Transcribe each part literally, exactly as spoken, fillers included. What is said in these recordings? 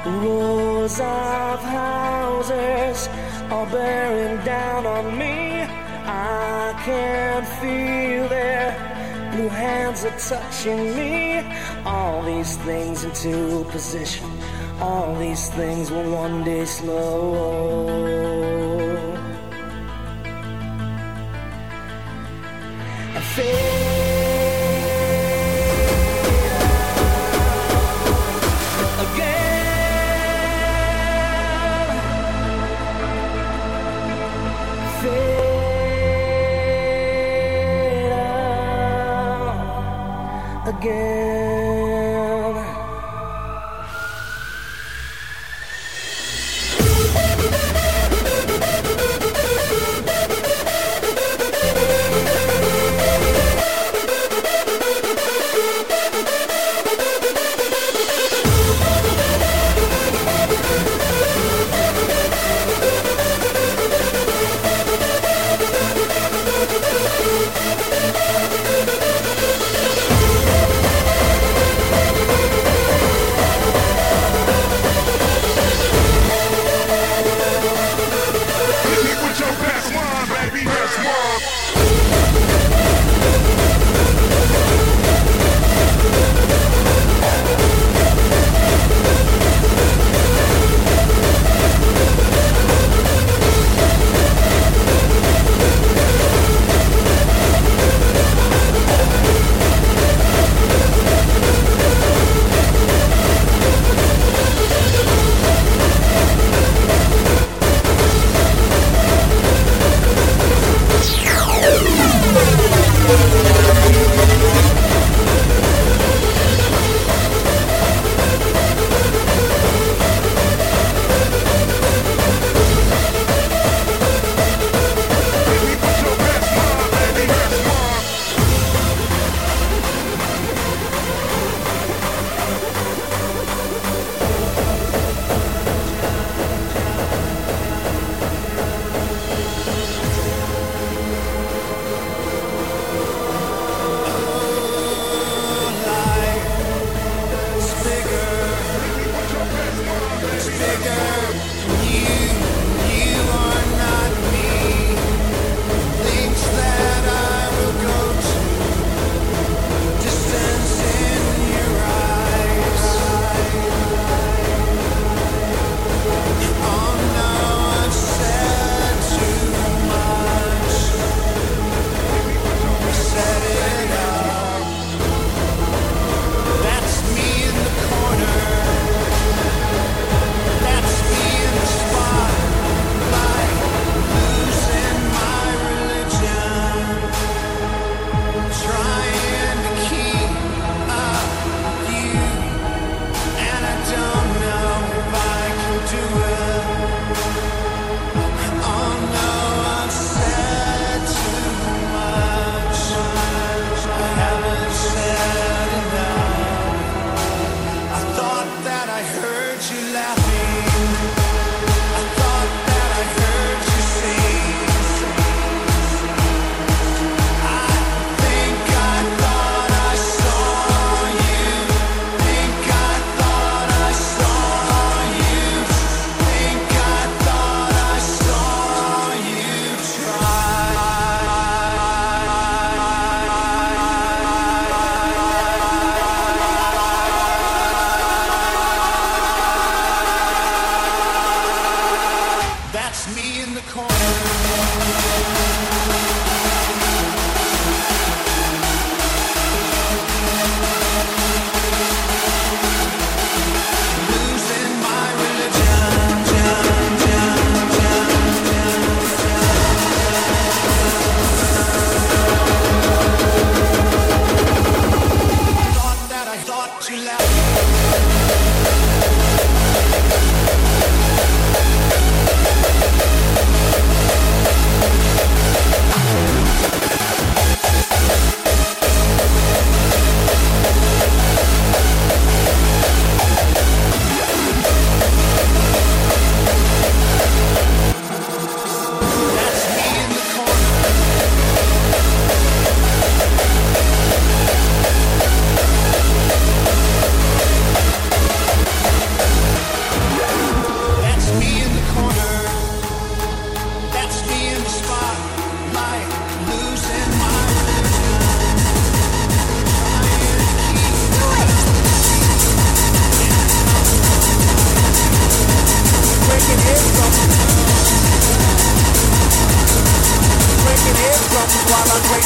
Rows of houses are bearing down on me. I can feel their blue hands are touching me. All these things into position. All these things will one day slow. I feel again.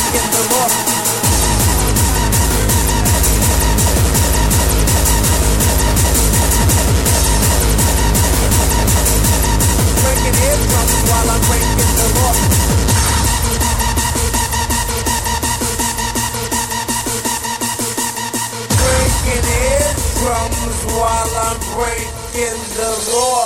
breaking the law. Breaking eardrums while I'm breaking the law. Breaking eardrums while I'm breaking the law.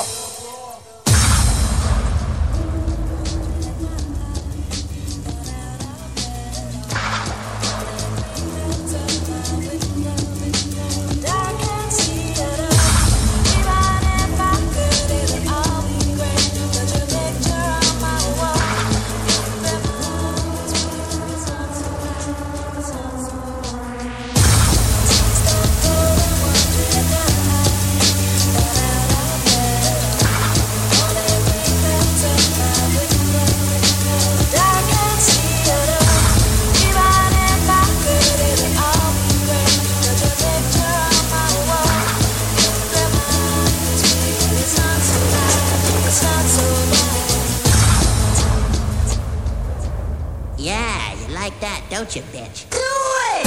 Don't you, bitch? Do it!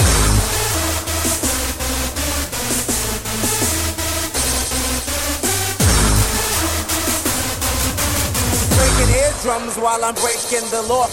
Breaking eardrums while I'm breaking the law.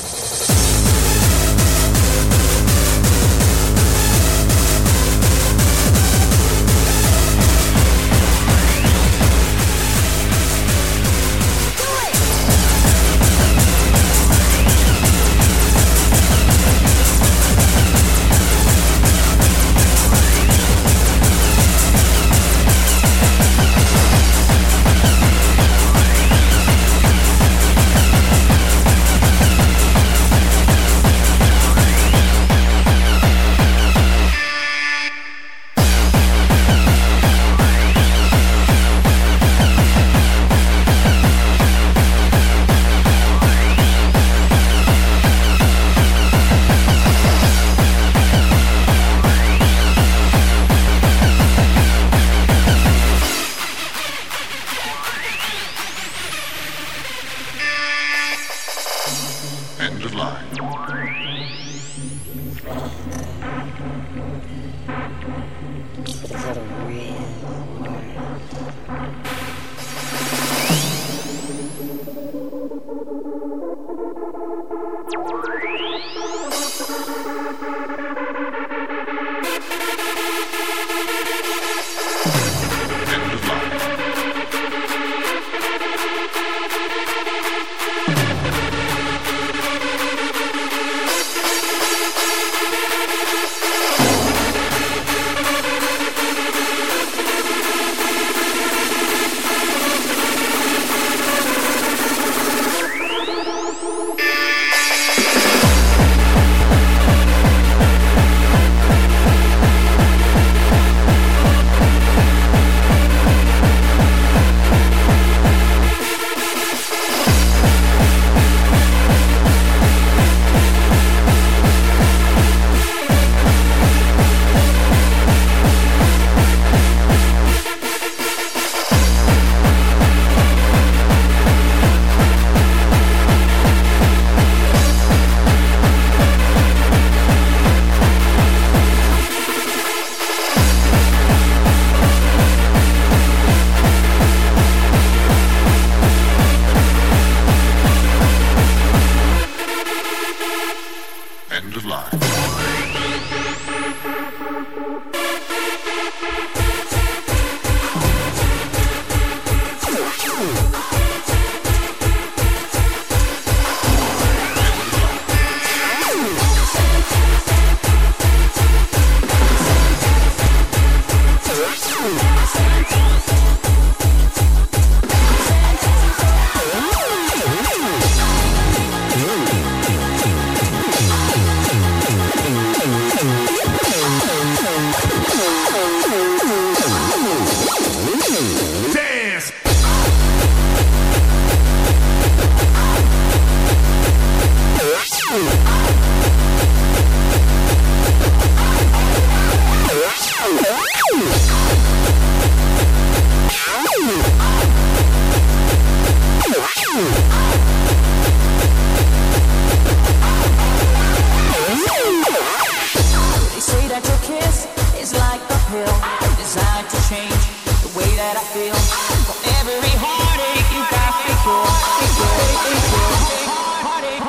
End of line. Is that a real End of line. pill designed to change the way that I feel. For every heartache you got the cure, the cure, the cure. Heartache,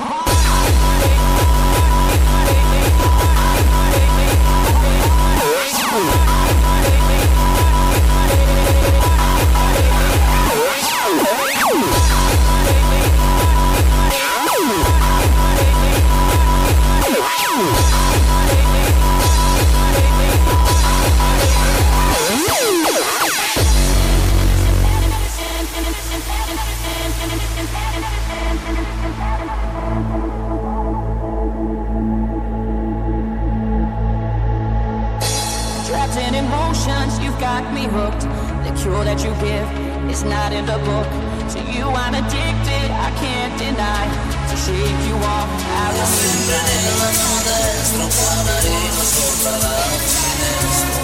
trapped in emotions, you've got me hooked. The cure that you give is not in the book. To you I'm addicted, I can't deny. To shake you off, I will sempre nella mano destra, un canarino sopra la finestra.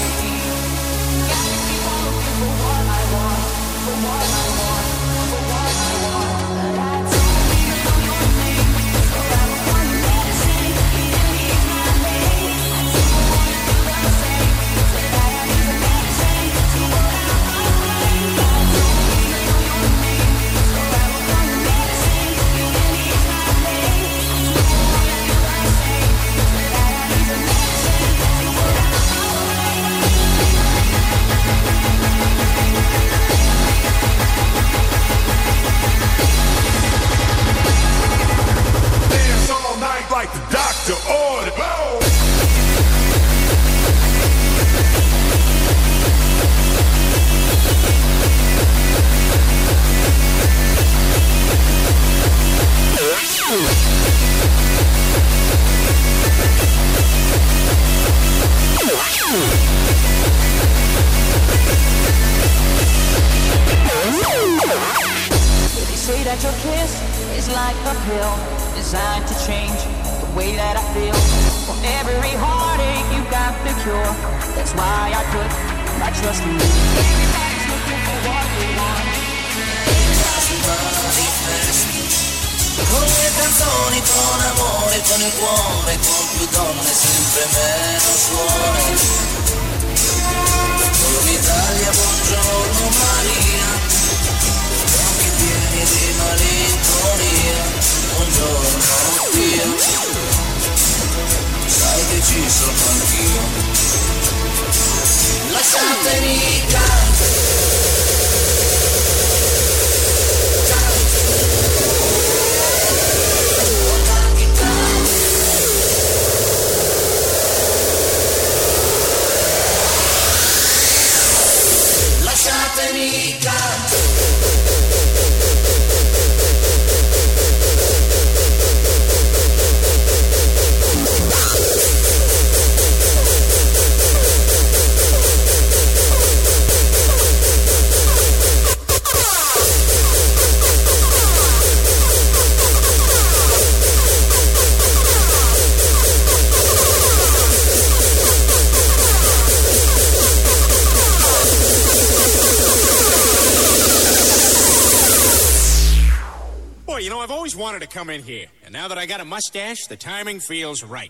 For what I want, for what I want, for what I want. But I don't feel your name, so I will find medicine in my name. I don't want to do what I say, so that I need the medicine to what I want. I don't feel your name, so I will find medicine in my name. I don't want to do what I say, so that I need the medicine to what I want. Dance all night like the doctor ordered. Oh. They say that your kiss is like a pill designed to change the way that I feel. For every heartache you got the cure. That's why I put my trust in you. Everybody's looking for what they want. Con le canzoni, con amore, con il cuore, con più donne, sempre meno suore. Buongiorno Italia, buongiorno Maria, gli occhi pieni di malinconia. Buongiorno Dio, sai che ci sono anch'io. Lasciatemi cantare. Lasciatemi cantare. You know, I've always wanted to come in here, and now that I got a mustache, the timing feels right.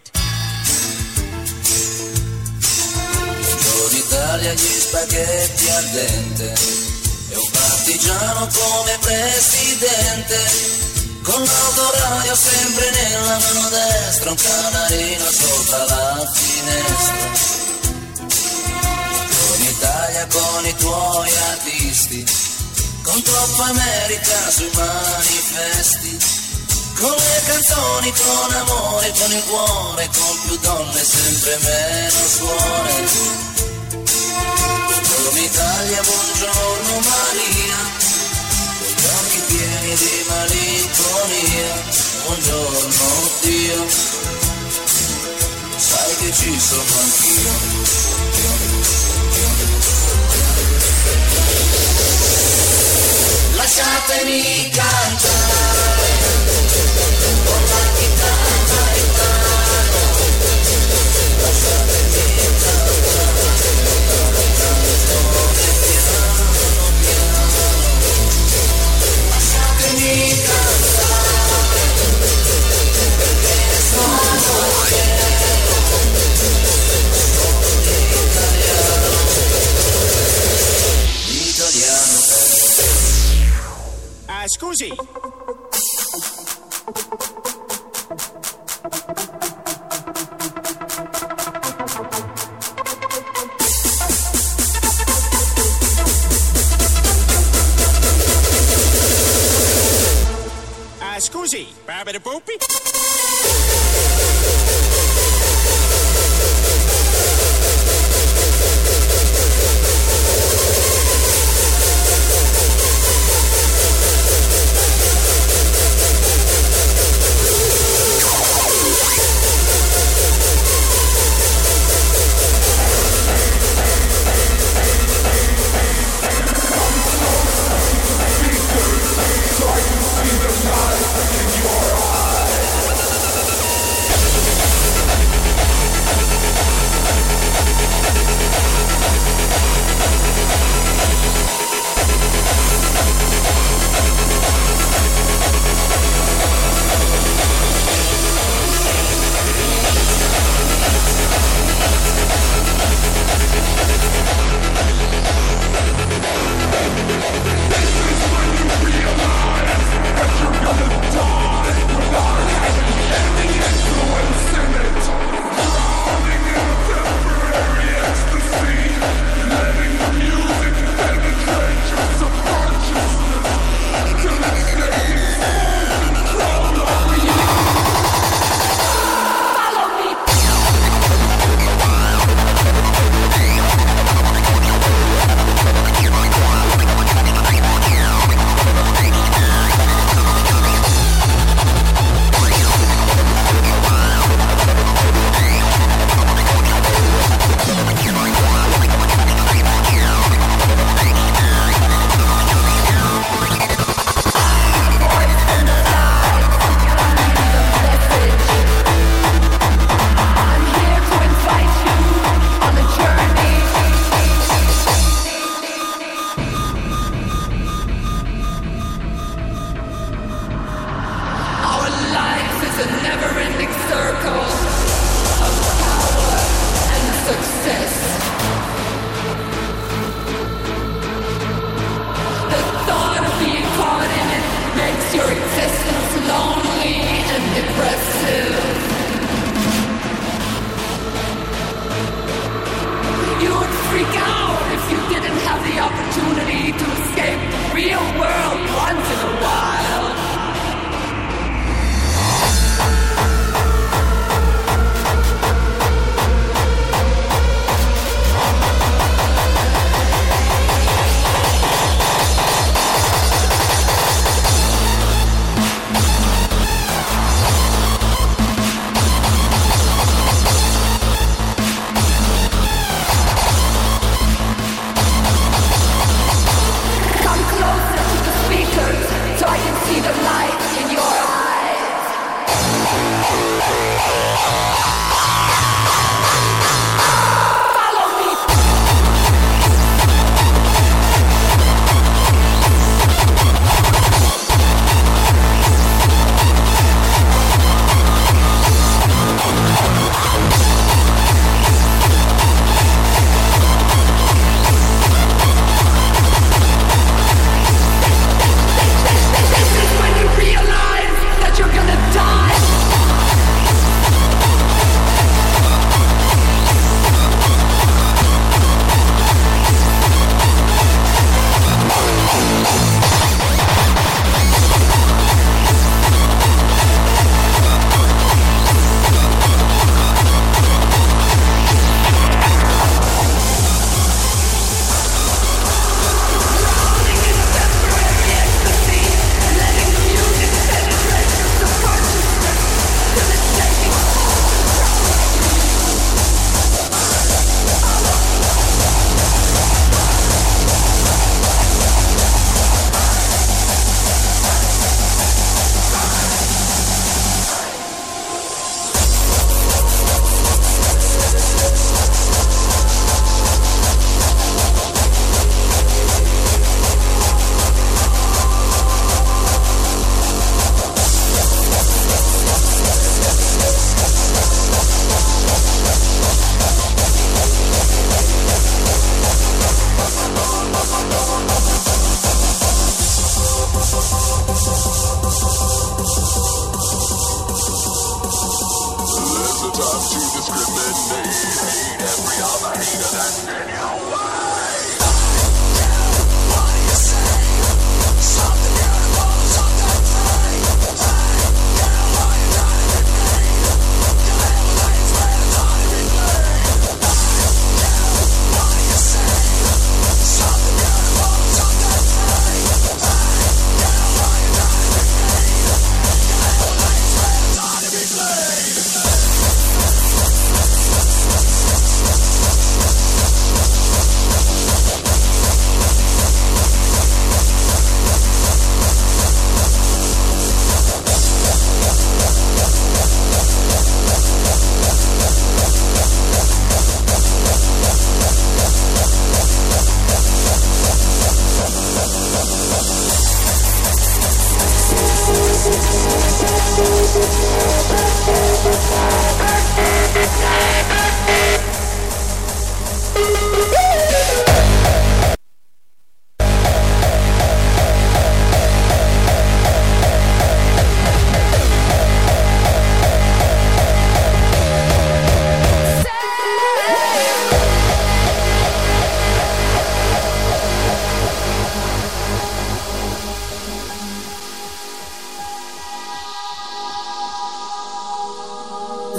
Buongiorno Italia, gli spaghetti al dente, e un partigiano come presidente, con l'autoradio sempre nella mano destra, un canarino sopra la finestra. Buongiorno Italia con i tuoi artisti, con troppa America sui manifesti, con le canzoni, con amore, con il cuore, con più donne, sempre meno suore. Buongiorno Italia, buongiorno Maria, con gli occhi pieni di malinconia. Buongiorno Dio, sai che ci sono anch'io. Lasciatemi cantare con la chitarra in mano. Lasciatemi cantare la canzone piano piano. Lasciatemi cantare perché sono fiero, sono italiano. scusi. Ah, scusi, Barbara Popi? Try to see the light in your eyes.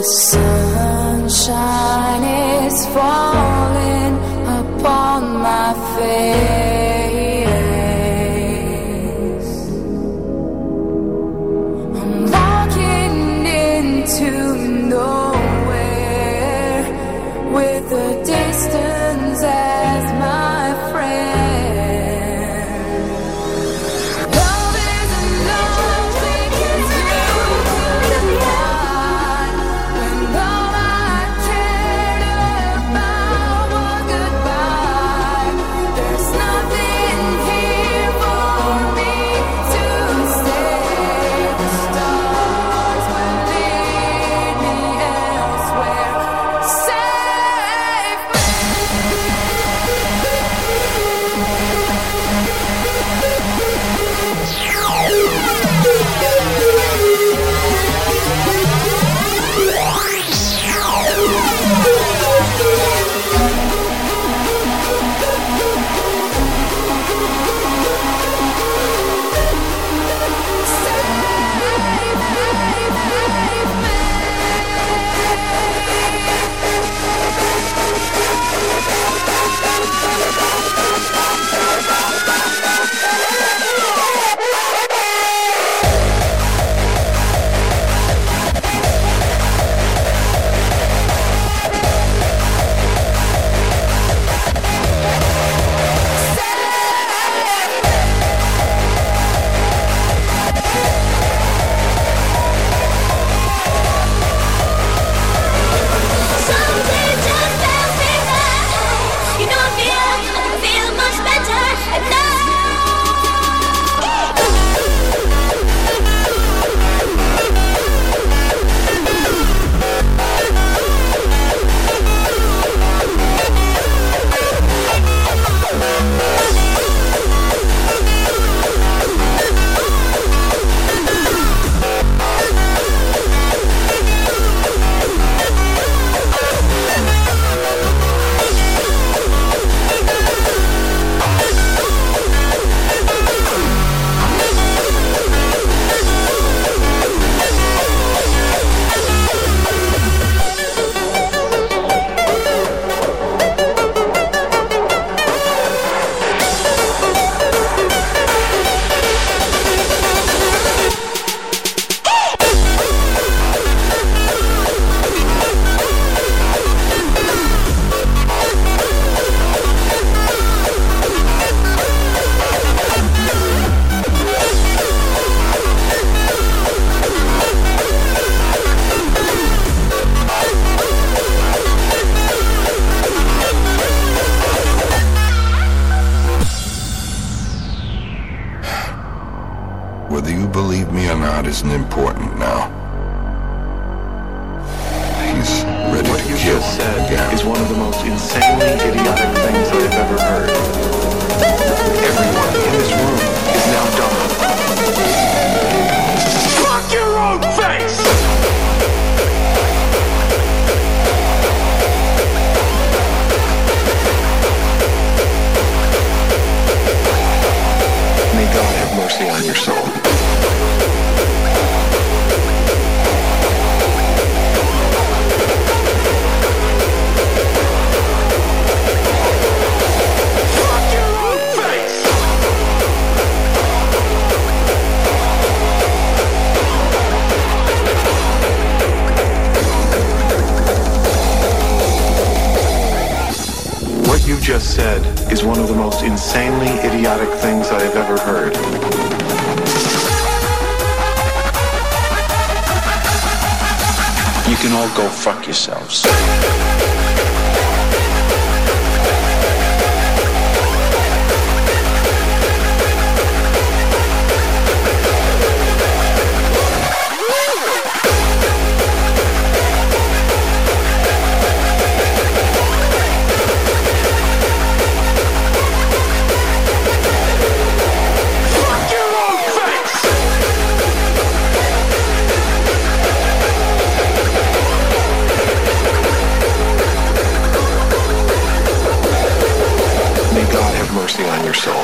Sunshine is falling upon my face. I'm walking into nowhere with the distance as my friend. Love is a lonely confused night when all I cared about was goodbye. There's nothing here for me to say. The stars will lead me elsewhere. Save me. Something just tells me that you don't feel, feel much better at night. Whether you believe me or not isn't important now. He's ready What to you kill just said again. is one of the most insanely idiotic things I've ever heard. Everyone in this room is now dumb. Fuck your own face! May God have mercy on your soul. Fuck your own face! What you just said is one of the most insanely idiotic things I have ever heard. You can all go fuck yourselves. Fuck your own face! May God have mercy on your soul.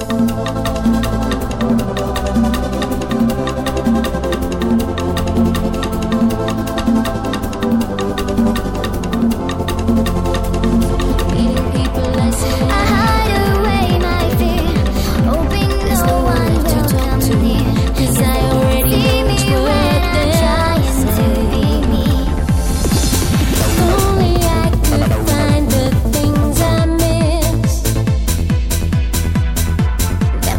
That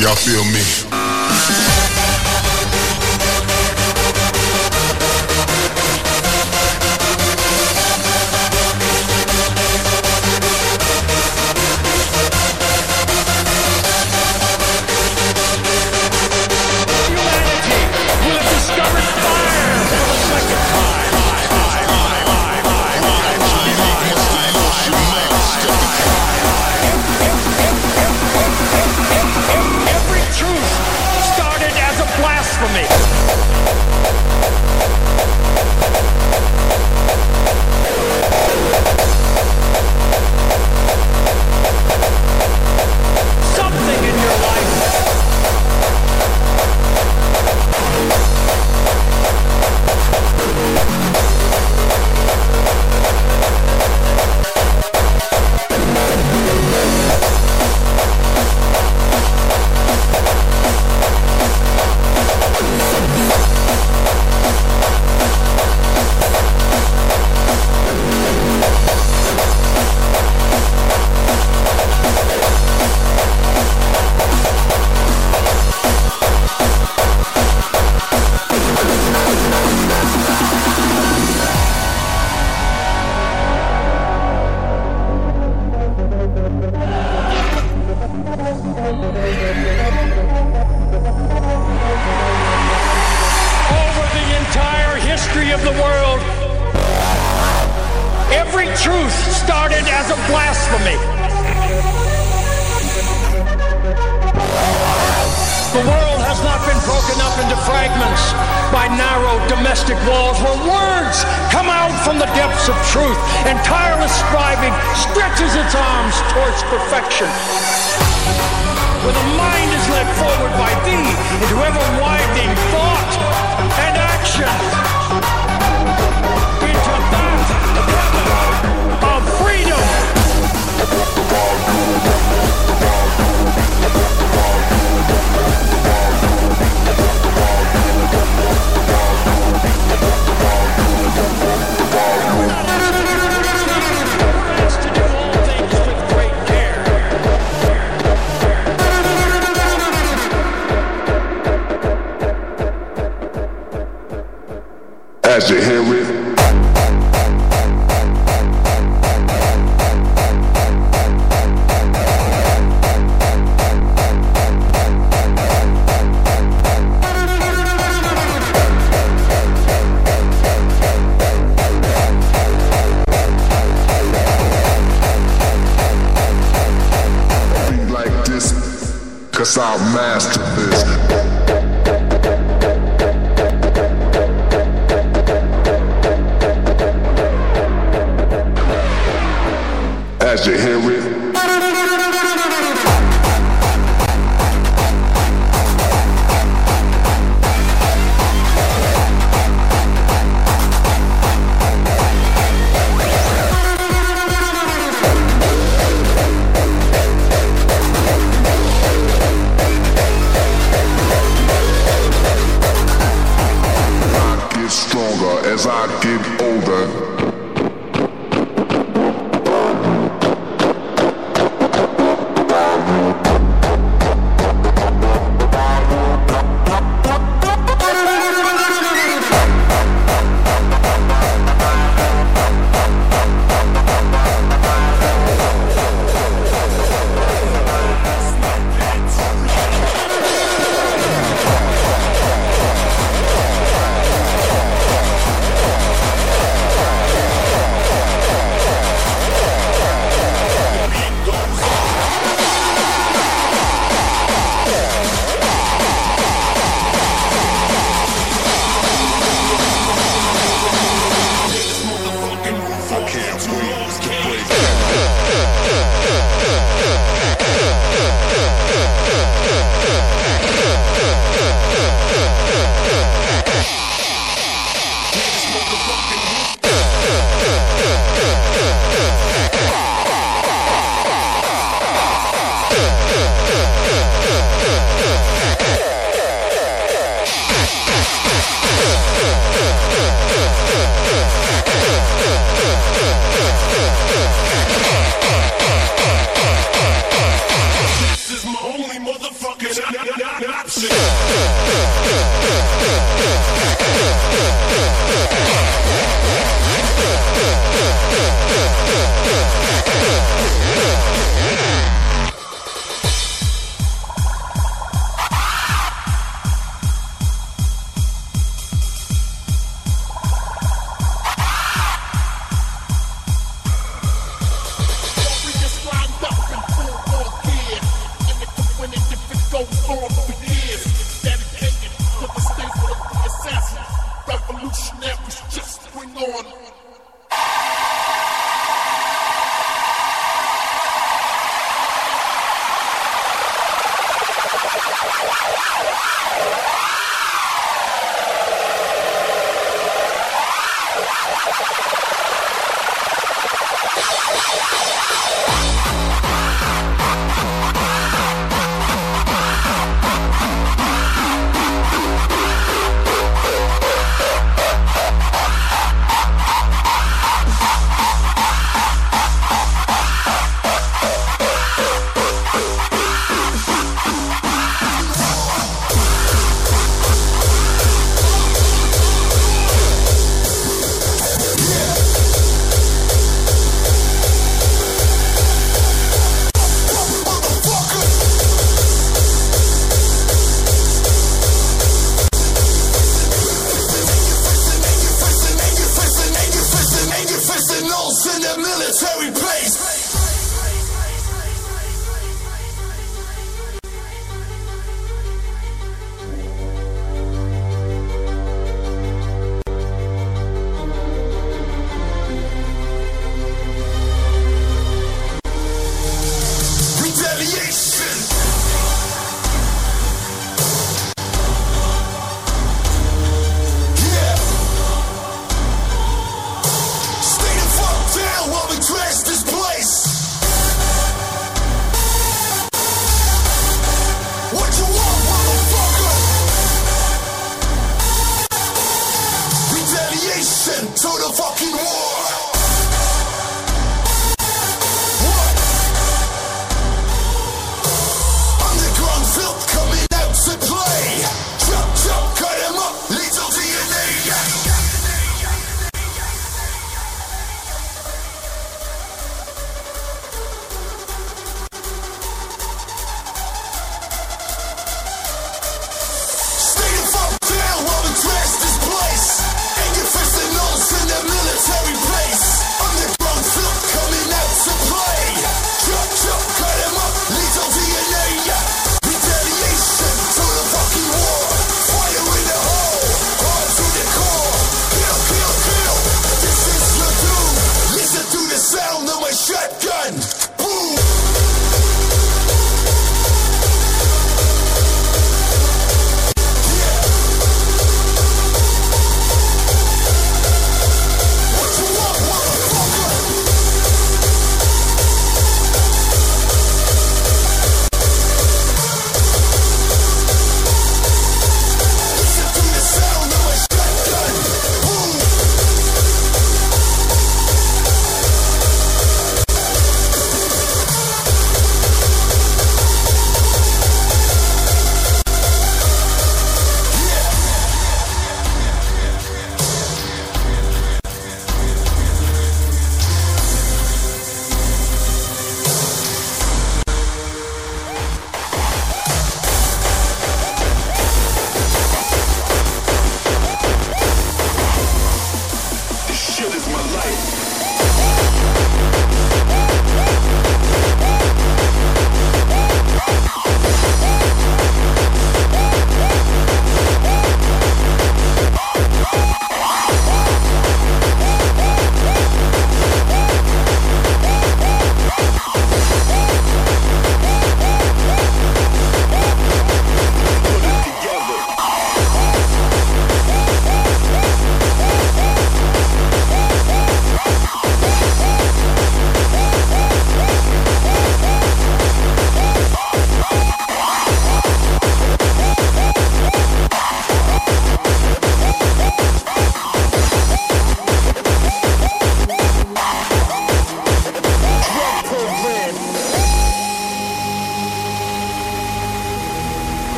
Y'all feel me? As you hear it, be like this, 'cause I'll master this. As you hear it, I get stronger as I get older.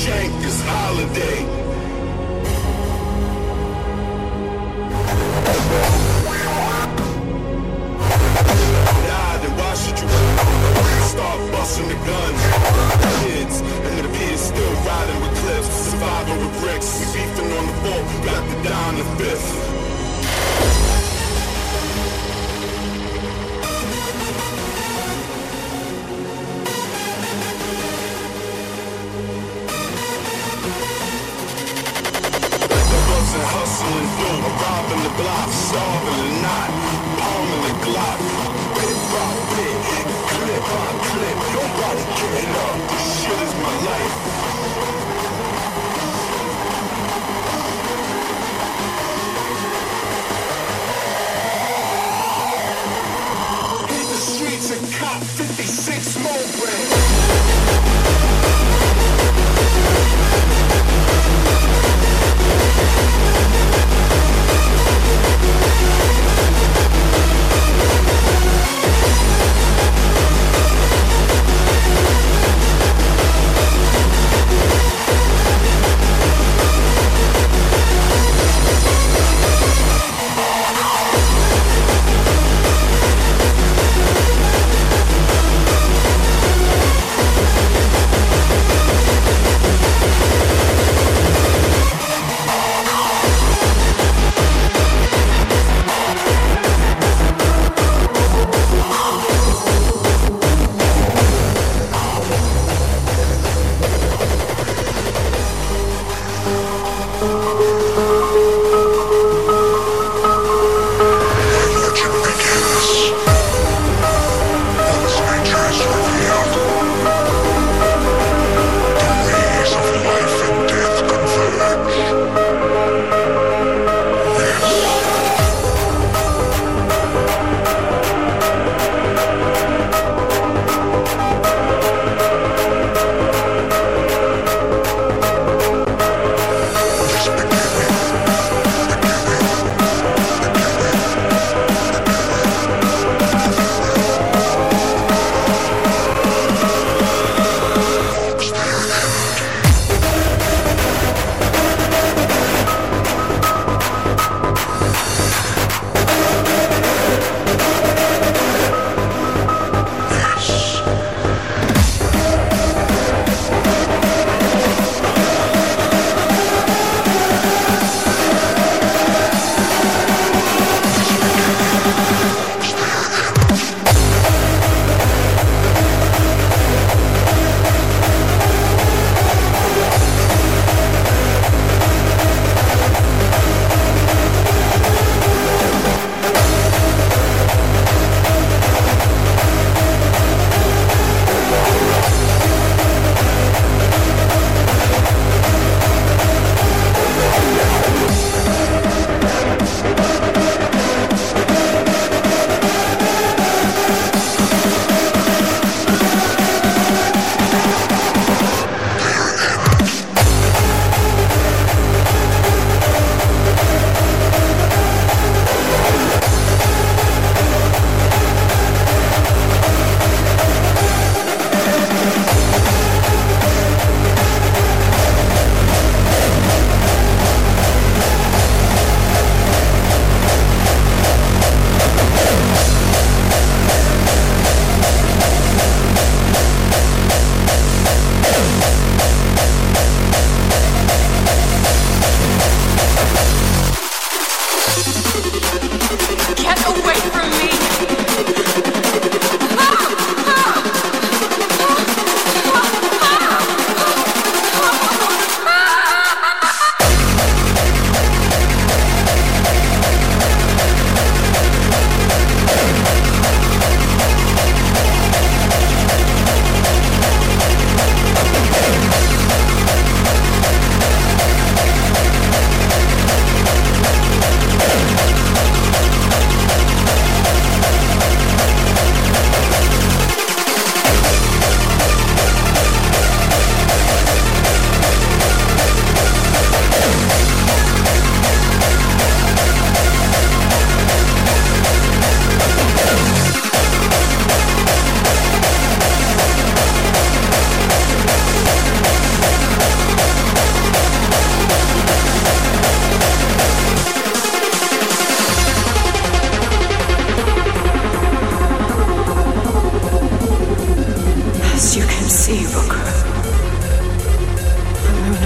shank is holiday. Why should you start busting the guns? Kids, and the kids still riding with clips, surviving with bricks. We beefing on the fourth, got to die on the fifth. Hustling, robbing the block, starving the knot, palming the Glock, bit by bit, clip by clip, nobody getting up, this shit is my life. Hit the streets and cop fifty-six more brands. We'll be right back.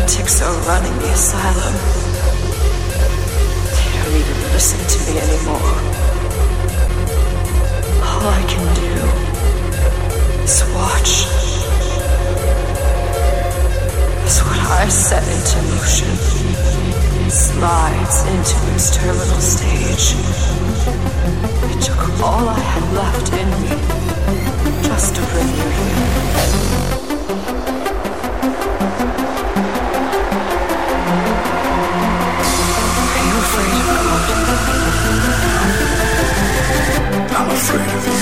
lunatics are running the asylum. They don't even listen to me anymore. All I can do is watch. As what I set into motion slides into its terminal stage. It took all I had left in me just to bring you here. Are you afraid of God? I'm afraid of you.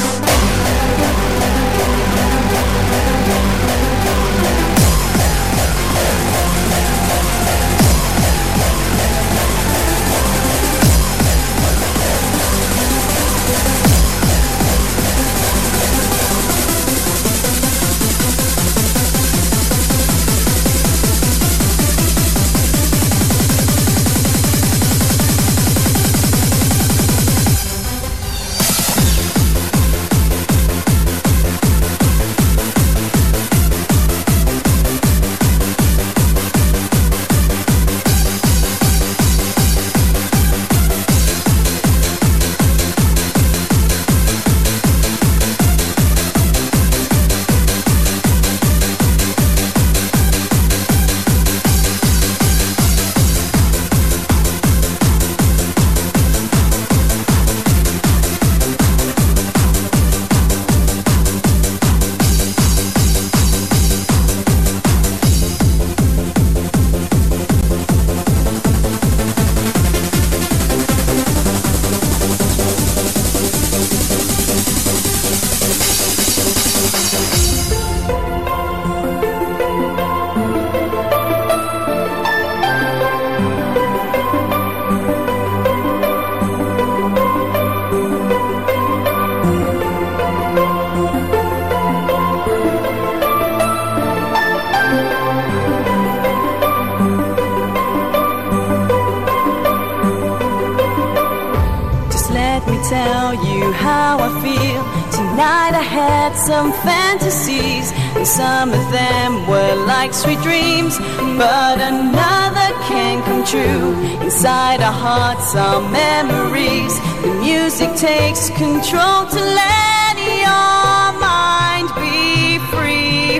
Tell you how I feel. Tonight I had some fantasies, and some of them were like sweet dreams, but another can come true. Inside our hearts are memories. The music takes control to let your mind be free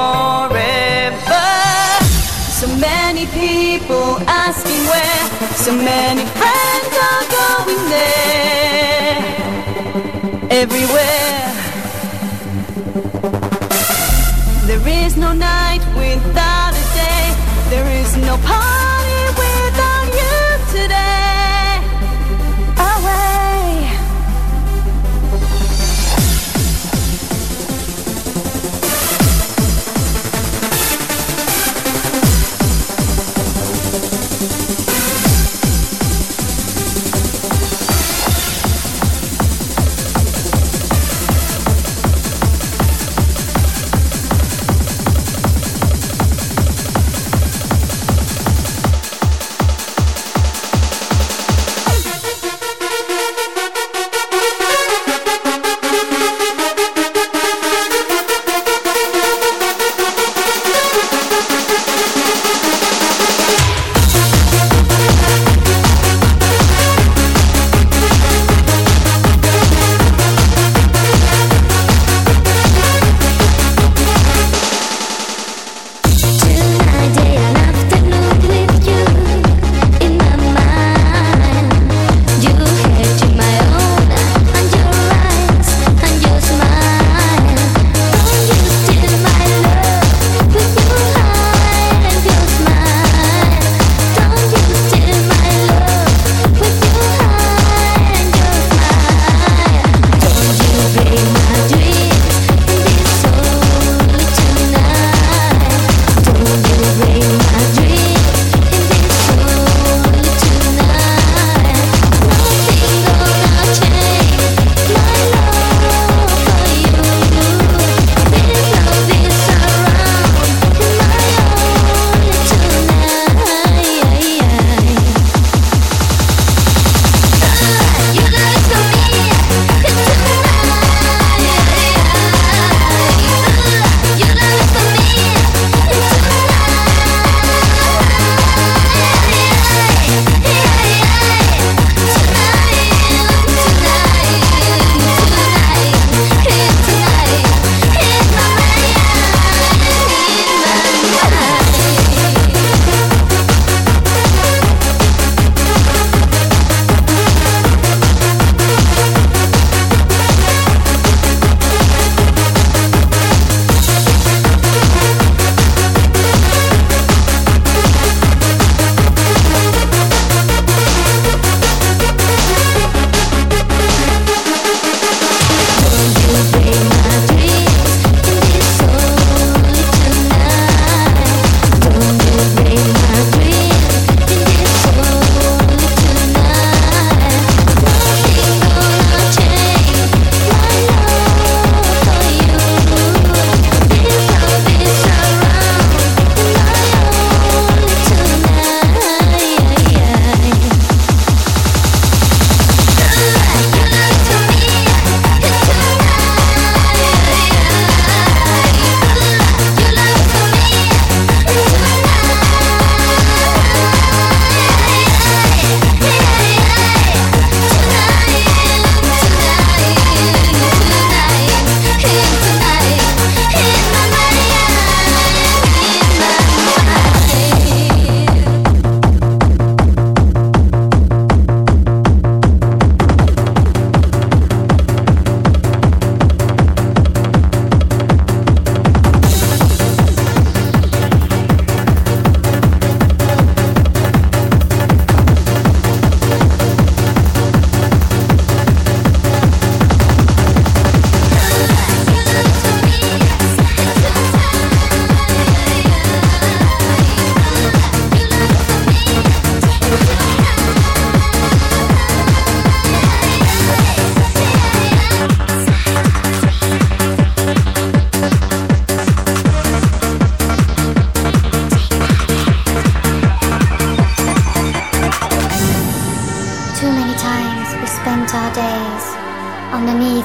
forever. So many people asking where, so many friends are going there. Everywhere. There is no night without a day. There is no party without you today. Away.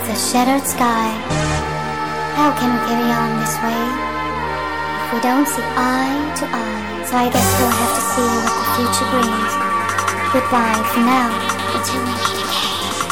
beneath a shattered sky. How can we carry on this way if we don't see eye to eye? So I guess we'll have to see what the future brings. Goodbye for now, until we meet again.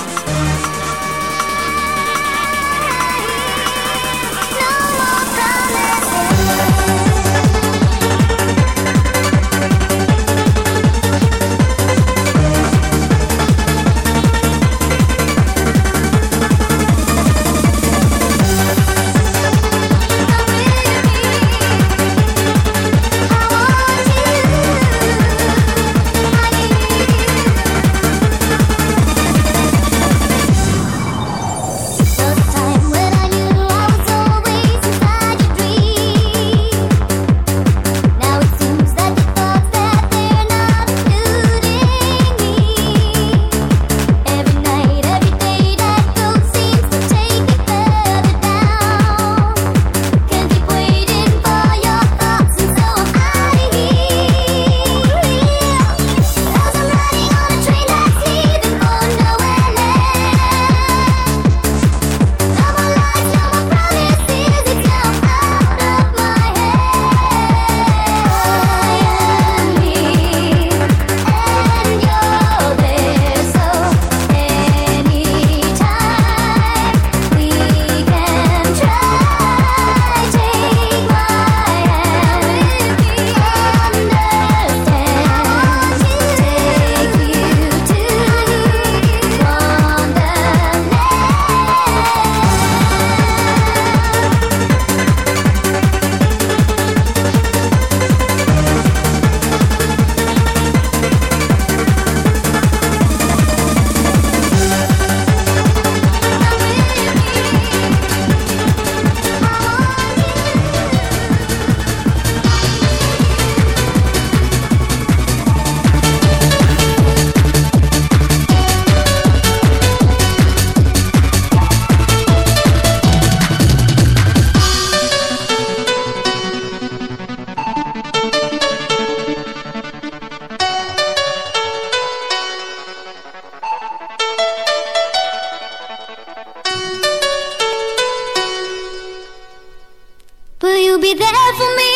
be there for me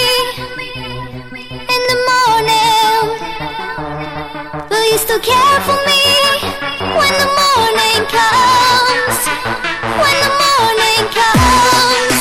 in the morning? Will you still care for me when the morning comes? When the morning comes.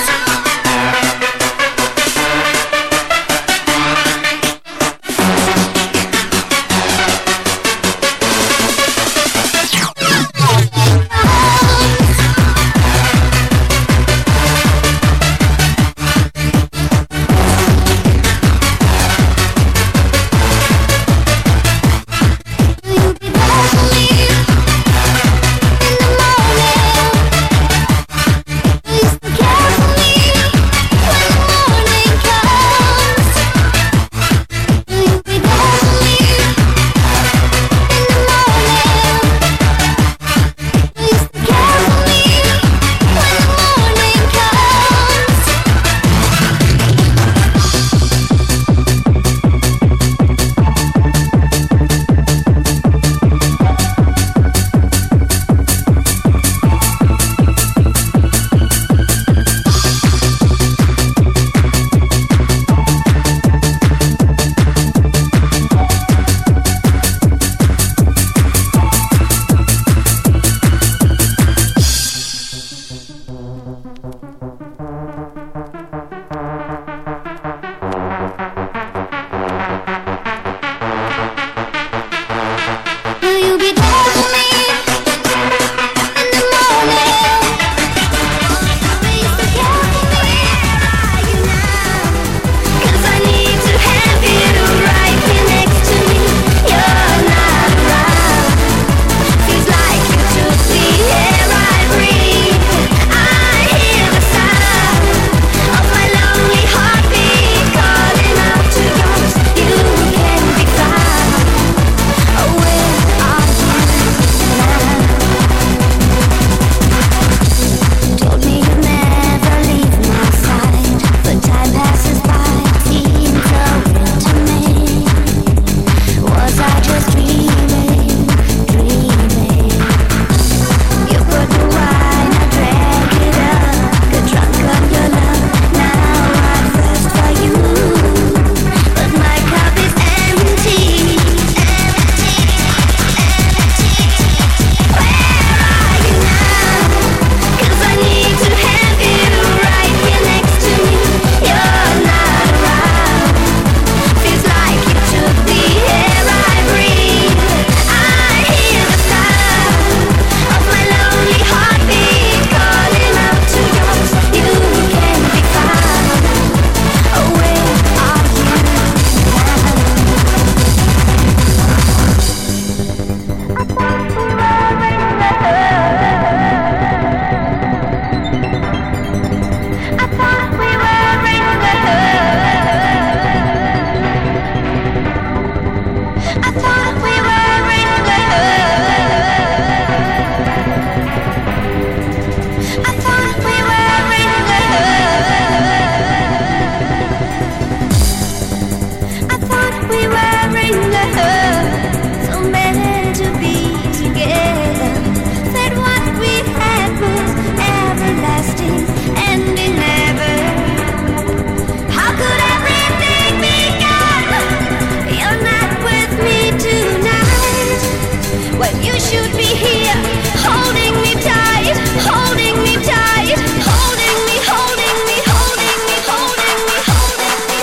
we were in love, so meant to be together. Said what we had was everlasting and it never. How could everything be gone? You're not with me tonight. Well, you should be here, holding me tight, holding me tight, holding me, holding me, holding me, holding me, holding me,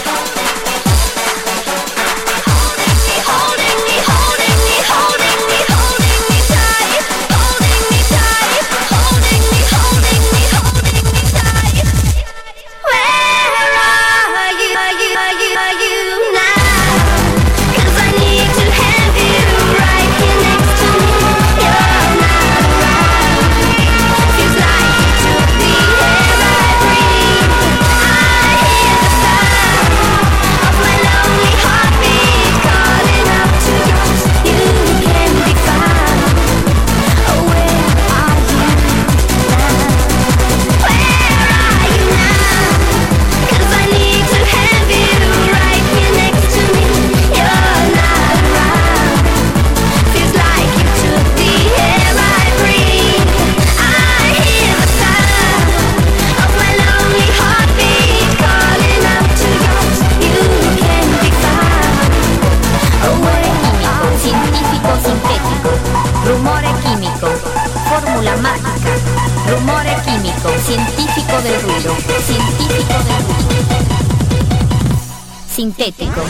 holding me, holding me, holding me, holding me tight, holding me tight, holding me, holding me, holding me tight. Where are you, are you, are you, are you now? 'Cause I need to have you right here next to me. You're not around. Feels like you took the air I breathe. I hear the sound of my lonely heartbeat calling out to yours. You can be found. Oh, where are you now? Where are you now? 'Cause I need to have you right here next to me. You're not around. Feels like you took the air I breathe. I hear the sound of my lonely heartbeat calling out to yours. You can be found. Oh, where are you? Científico sintético, rumore químico, fórmula mágica, rumore químico, científico del ruido, científico del ruido, sintético.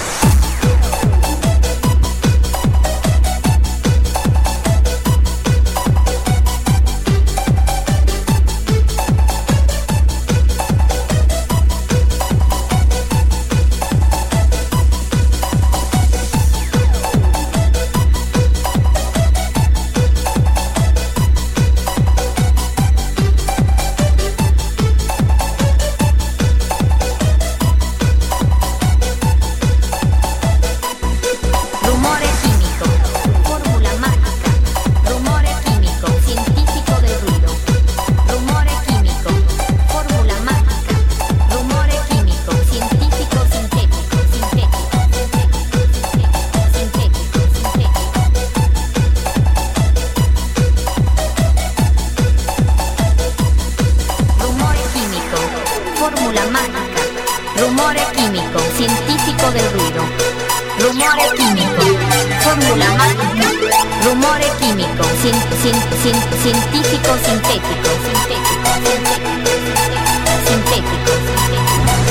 Rumore químico, fórmula mágica, rumore químico, científico del ruido, rumore químico, fórmula mágica, rumore químico, científico sintético, sintético, sintético, sintético, rumore químico, fórmula mágica, rumore químico, científico del ruido. Rumore químico, fórmula mágica, rumore químico, cien, cien, cien, científico sintético, sintético, sintético, sintético, sintético.